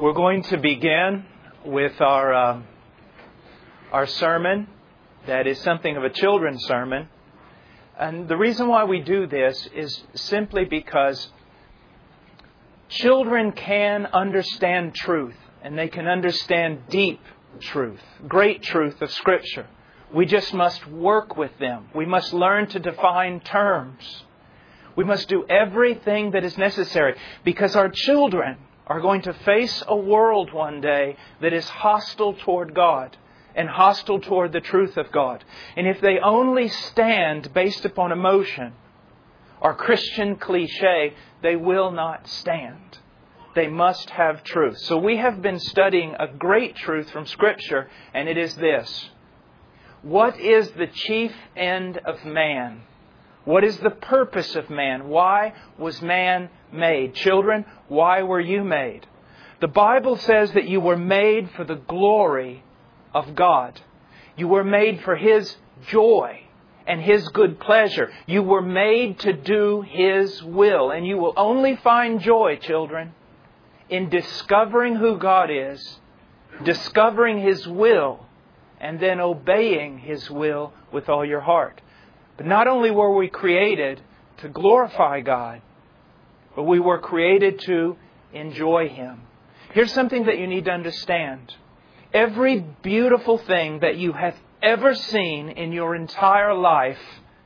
We're going to begin with our sermon that is something of a children's sermon. And the reason why we do this is simply because children can understand truth, and they can understand deep truth, great truth of Scripture. We just must work with them. We must learn to define terms. We must do everything that is necessary because our children are going to face a world one day that is hostile toward God and hostile toward the truth of God. And if they only stand based upon emotion or Christian cliche, they will not stand. They must have truth. So we have been studying a great truth from Scripture, and it is this. What is the chief end of man? What is the purpose of man? Why was man made? Children, why were you made? The Bible says that you were made for the glory of God. You were made for His joy and His good pleasure. You were made to do His will. And you will only find joy, children, in discovering who God is, discovering His will, and then obeying His will with all your heart. But not only were we created to glorify God, but we were created to enjoy Him. Here's something that you need to understand. Every beautiful thing that you have ever seen in your entire life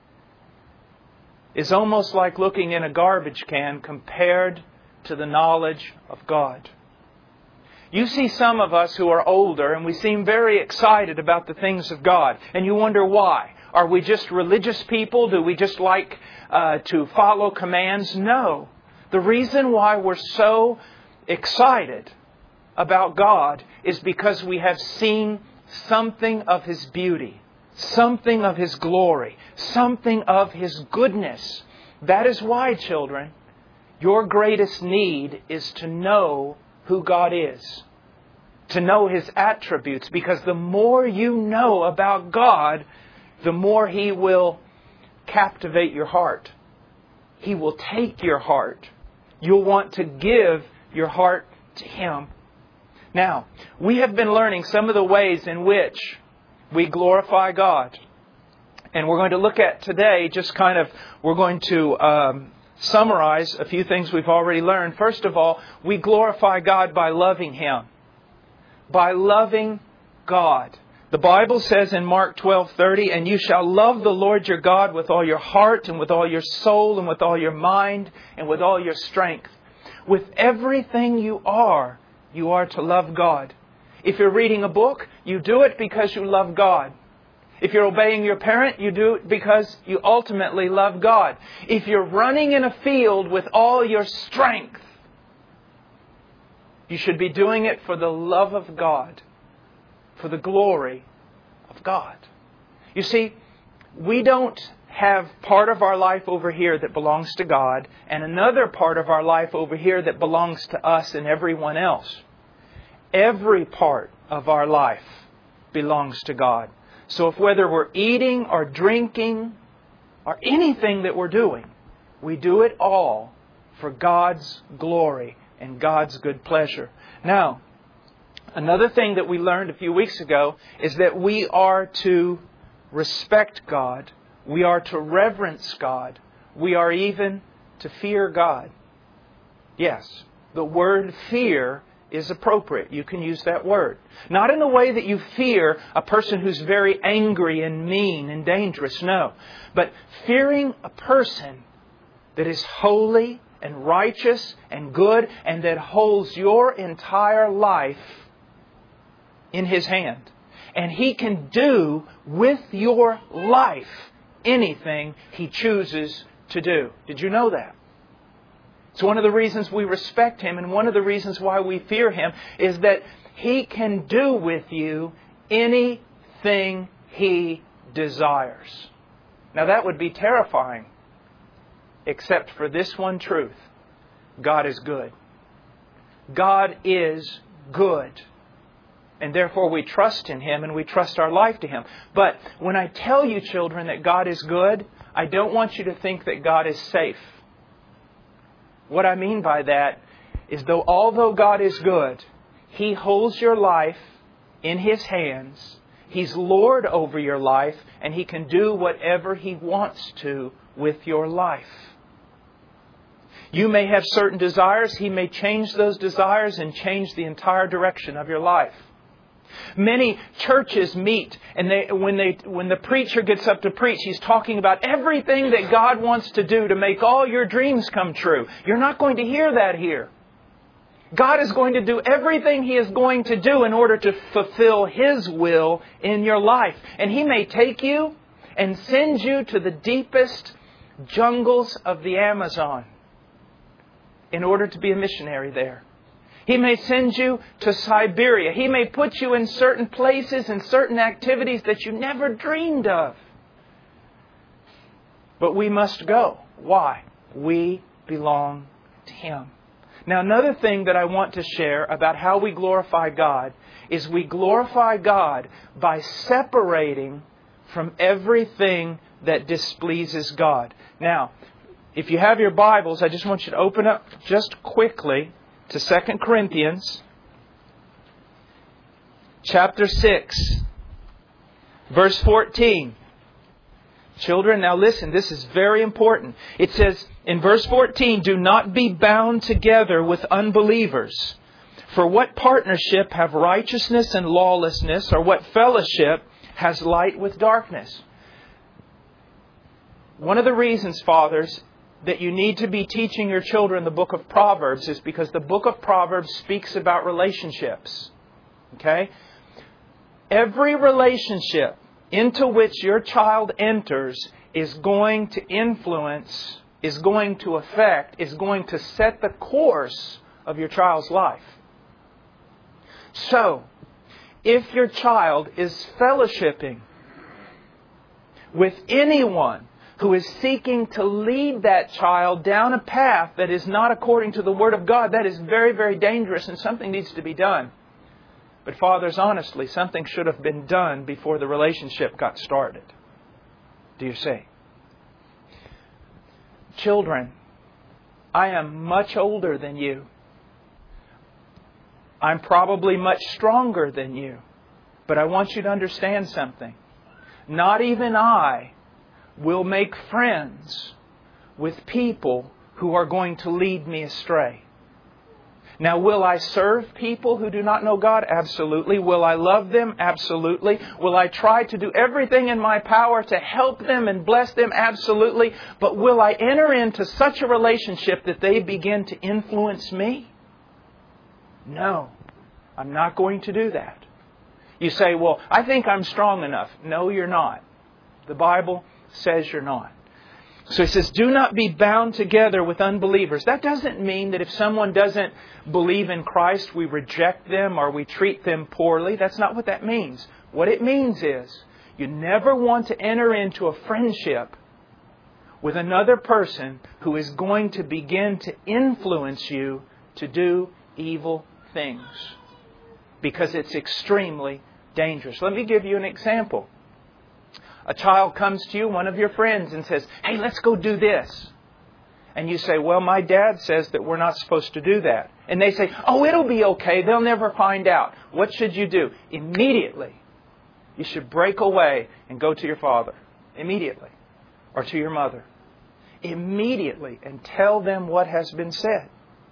is almost like looking in a garbage can compared to the knowledge of God. You see some of us who are older and we seem very excited about the things of God. And you wonder why. Are we just religious people? Do we just like to follow commands? No. The reason why we're so excited about God is because we have seen something of His beauty, something of His glory, something of His goodness. That is why, children, your greatest need is to know who God is, to know His attributes, because the more you know about God, the more He will captivate your heart. He will take your heart. You'll want to give your heart to Him. Now, we have been learning some of the ways in which we glorify God. And we're going to look at today, we're going to summarize a few things we've already learned. First of all, we glorify God by loving Him. By loving God. The Bible says in Mark 12:30, "And you shall love the Lord your God with all your heart and with all your soul and with all your mind and with all your strength." With everything you are to love God. If you're reading a book, you do it because you love God. If you're obeying your parent, you do it because you ultimately love God. If you're running in a field with all your strength, you should be doing it for the love of God, for the glory of God. You see, we don't have part of our life over here that belongs to God and another part of our life over here that belongs to us and everyone else. Every part of our life belongs to God. So if whether we're eating or drinking or anything that we're doing, we do it all for God's glory and God's good pleasure. Now, another thing that we learned a few weeks ago is that we are to respect God. We are to reverence God. We are even to fear God. Yes, the word fear is appropriate. You can use that word. Not in the way that you fear a person who's very angry and mean and dangerous, no. But fearing a person that is holy and righteous and good and that holds your entire life in His hand. And He can do with your life anything He chooses to do. Did you know that? It's one of the reasons we respect Him, and one of the reasons why we fear Him is that He can do with you anything He desires. Now that would be terrifying, except for this one truth. God is good. God is good. And therefore we trust in Him and we trust our life to Him. But when I tell you, children, that God is good, I don't want you to think that God is safe. What I mean by that is although God is good, He holds your life in His hands. He's Lord over your life, and He can do whatever He wants to with your life. You may have certain desires. He may change those desires and change the entire direction of your life. Many churches meet, and when the preacher gets up to preach, he's talking about everything that God wants to do to make all your dreams come true. You're not going to hear that here. God is going to do everything He is going to do in order to fulfill His will in your life. And He may take you and send you to the deepest jungles of the Amazon in order to be a missionary there. He may send you to Siberia. He may put you in certain places and certain activities that you never dreamed of. But we must go. Why? We belong to Him. Now, another thing that I want to share about how we glorify God is we glorify God by separating from everything that displeases God. Now, if you have your Bibles, I just want you to open up just quickly to 2 Corinthians chapter 6, verse 14. Children, now listen, this is very important. It says in verse 14, "Do not be bound together with unbelievers. For what partnership have righteousness and lawlessness, or what fellowship has light with darkness?" One of the reasons, fathers, that you need to be teaching your children the book of Proverbs is because the book of Proverbs speaks about relationships. Okay? Every relationship into which your child enters is going to influence, is going to affect, is going to set the course of your child's life. So, if your child is fellowshipping with anyone who is seeking to lead that child down a path that is not according to the Word of God, that is very, very dangerous, and something needs to be done. But fathers, honestly, something should have been done before the relationship got started. Do you see? Children, I am much older than you. I'm probably much stronger than you. But I want you to understand something. Not even I will make friends with people who are going to lead me astray. Now, will I serve people who do not know God? Absolutely. Will I love them? Absolutely. Will I try to do everything in my power to help them and bless them? Absolutely. But will I enter into such a relationship that they begin to influence me? No, I'm not going to do that. You say, well, I think I'm strong enough. No, you're not. The Bible says you're not. So he says, do not be bound together with unbelievers. That doesn't mean that if someone doesn't believe in Christ, we reject them or we treat them poorly. That's not what that means. What it means is you never want to enter into a friendship with another person who is going to begin to influence you to do evil things, because it's extremely dangerous. Let me give you an example. A child comes to you, one of your friends, and says, hey, let's go do this. And you say, well, my dad says that we're not supposed to do that. And they say, oh, it'll be okay. They'll never find out. What should you do? Immediately, you should break away and go to your father. Immediately. Or to your mother. Immediately. And tell them what has been said.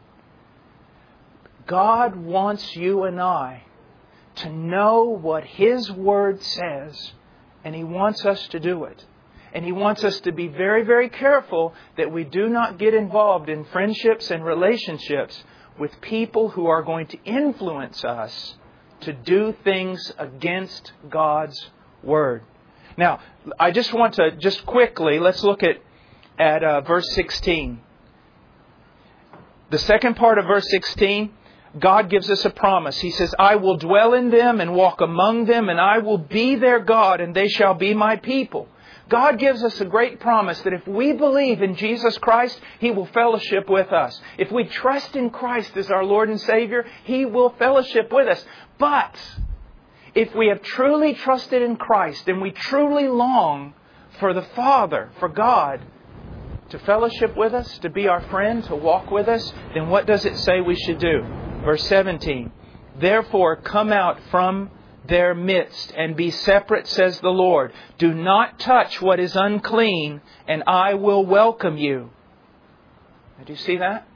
God wants you and I to know what His Word says. And He wants us to do it. And He wants us to be very, very careful that we do not get involved in friendships and relationships with people who are going to influence us to do things against God's Word. Now, I just want to, quickly, let's look at verse 16. The second part of verse 16, God gives us a promise. He says, I will dwell in them and walk among them, and I will be their God, and they shall be my people. God gives us a great promise that if we believe in Jesus Christ, He will fellowship with us. If we trust in Christ as our Lord and Savior, He will fellowship with us. But if we have truly trusted in Christ and we truly long for the Father, for God, to fellowship with us, to be our friend, to walk with us, then what does it say we should do? Verse 17, Therefore come out from their midst and be separate, says the Lord. Do not touch what is unclean, and I will welcome you. Do you see that?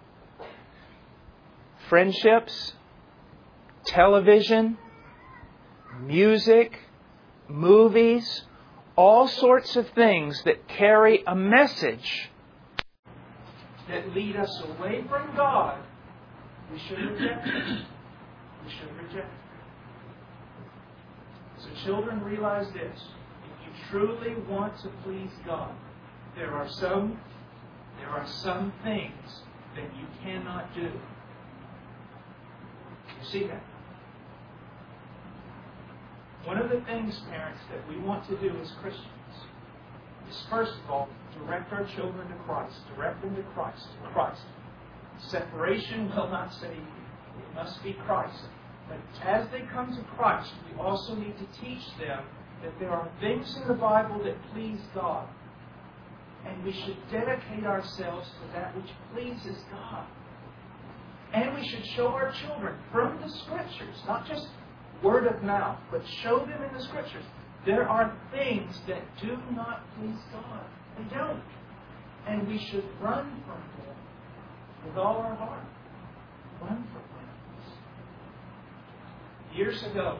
Friendships, television, music, movies, all sorts of things that carry a message that lead us away from God, we should reject it. We should reject it. So children, realize this. If you truly want to please God, there are some things that you cannot do. You see that? One of the things, parents, that we want to do as Christians is, first of all, direct our children to Christ. Direct them to Christ. Separation will not save you. It must be Christ. But as they come to Christ, we also need to teach them that there are things in the Bible that please God. And we should dedicate ourselves to that which pleases God. And we should show our children from the Scriptures, not just word of mouth, but show them in the Scriptures. There are things that do not please God. They don't. And we should run from them with all our heart. Run from them. Years ago,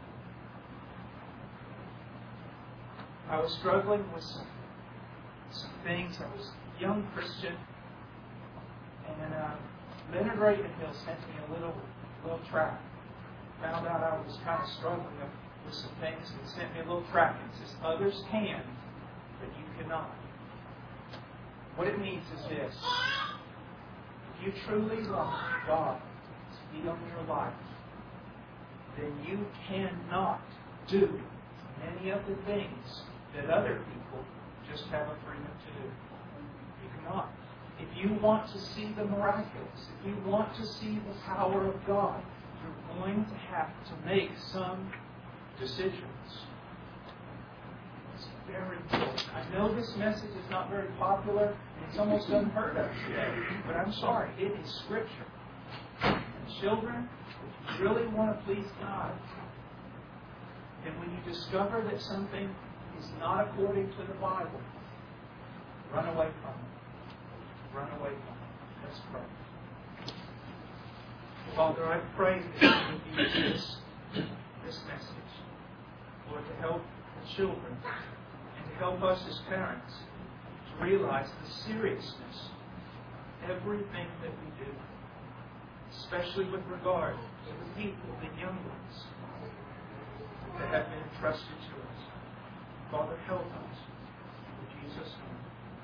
I was struggling with some things. I was a young Christian, and Leonard Ravenhill sent me a little tract. Found out I was kind of struggling with some things, and sent me a little tract. It says, "Others can, but you cannot." What it means is this: if you truly love God to be on your life, then you cannot do many of the things that other people just have a freedom to do. You cannot. If you want to see the miraculous, if you want to see the power of God, you're going to have to make some decisions. It's very important. I know this message is not very popular, and it's almost unheard of today, but I'm sorry, it is Scripture. And children, if you really want to please God, and when you discover that something is not according to the Bible, run away from it. Run away from it. Let's pray. Father, I pray that you would use this message, Lord, to help the children and to help us as parents to realize the seriousness of everything that we do, especially with regard to the people, the young ones, that have been entrusted to us. Father, help us. In Jesus' name.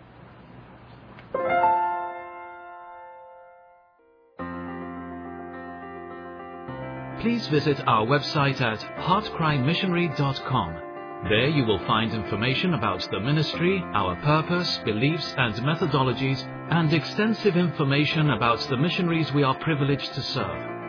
Please visit our website at heartcrymissionary.com. There you will find information about the ministry, our purpose, beliefs and methodologies, and extensive information about the missionaries we are privileged to serve.